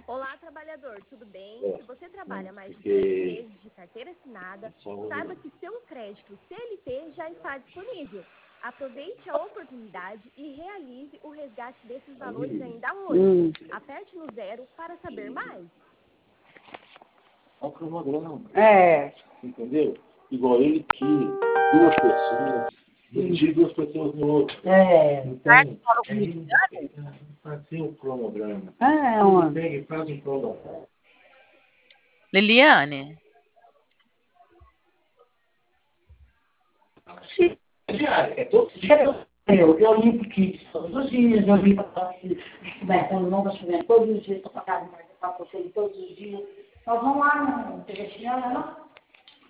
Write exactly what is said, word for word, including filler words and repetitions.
Olá, trabalhador, tudo bem? É, Se você trabalha mais de porque- seis meses de carteira assinada, Só- saiba que seu crédito C L T já está disponível. Aproveite a oportunidade e realize o resgate desses valores ainda hoje. Hum. Aperte no zero para saber mais. É um cronograma, É. entendeu? Igual ele que duas pessoas, dividir duas pessoas no outro. É. Então, a gente tem que fazer o cronograma. É, uma. Pega e faz um cronograma. Liliane, Sim. Diário, é todo dia. Eu, eu limpo kits todos os dias, eu limpo a cobertando nova cimento todos os dias, estou para casa, para você todos os dias. Nós vamos lá, não tem não, não.